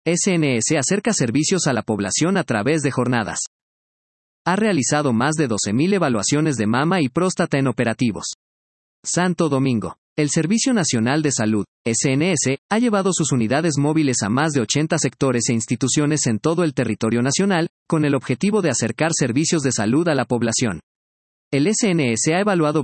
SNS acerca servicios a la población a través de jornadas. Ha realizado más de 12.000 evaluaciones de mama y próstata en operativos. Santo Domingo. El Servicio Nacional de Salud, SNS, ha llevado sus unidades móviles a más de 80 sectores e instituciones en todo el territorio nacional, con el objetivo de acercar servicios de salud a la población. El SNS ha evaluado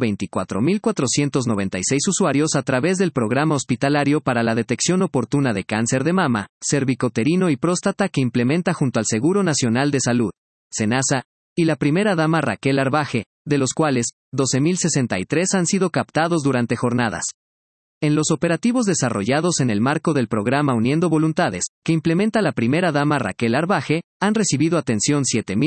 24.496 usuarios a través del Programa Hospitalario para la Detección Oportuna de Cáncer de Mama, Cervicoterino y Próstata que implementa junto al Seguro Nacional de Salud, SENASA, y la primera dama Raquel Arbaje, de los cuales, 12.063 han sido captados durante jornadas. En los operativos desarrollados en el marco del programa Uniendo Voluntades, que implementa la primera dama Raquel Arbaje, han recibido atención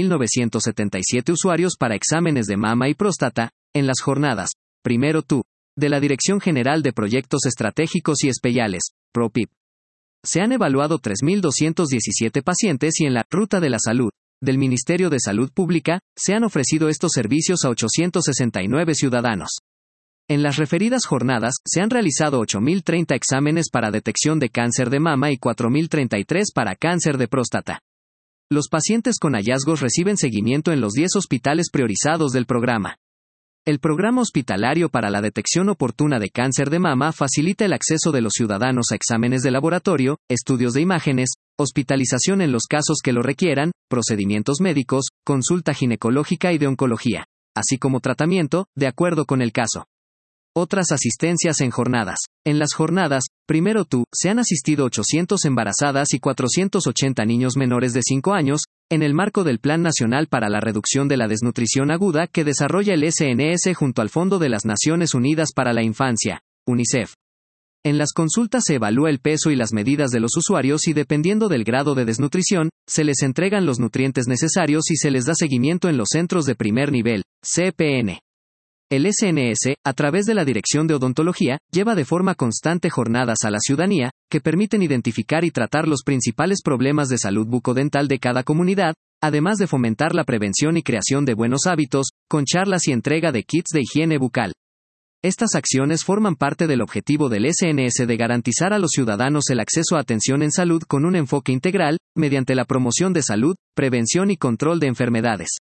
7.977 usuarios para exámenes de mama y próstata, en las jornadas, Primero Tú, de la Dirección General de Proyectos Estratégicos y Especiales, PROPIP. Se han evaluado 3.217 pacientes y en la Ruta de la Salud, del Ministerio de Salud Pública, se han ofrecido estos servicios a 869 ciudadanos. En las referidas jornadas, se han realizado 8.030 exámenes para detección de cáncer de mama y 4.033 para cáncer de próstata. Los pacientes con hallazgos reciben seguimiento en los 10 hospitales priorizados del programa. El Programa Hospitalario para la Detección Oportuna de Cáncer de Mama facilita el acceso de los ciudadanos a exámenes de laboratorio, estudios de imágenes, hospitalización en los casos que lo requieran, procedimientos médicos, consulta ginecológica y de oncología, así como tratamiento, de acuerdo con el caso. Otras asistencias en jornadas. En las jornadas, Primero Tú, se han asistido 800 embarazadas y 480 niños menores de 5 años, en el marco del Plan Nacional para la Reducción de la Desnutrición Aguda que desarrolla el SNS junto al Fondo de las Naciones Unidas para la Infancia, UNICEF. En las consultas se evalúa el peso y las medidas de los usuarios y dependiendo del grado de desnutrición, se les entregan los nutrientes necesarios y se les da seguimiento en los centros de primer nivel, CPN. El SNS, a través de la Dirección de Odontología, lleva de forma constante jornadas a la ciudadanía, que permiten identificar y tratar los principales problemas de salud bucodental de cada comunidad, además de fomentar la prevención y creación de buenos hábitos, con charlas y entrega de kits de higiene bucal. Estas acciones forman parte del objetivo del SNS de garantizar a los ciudadanos el acceso a atención en salud con un enfoque integral, mediante la promoción de salud, prevención y control de enfermedades.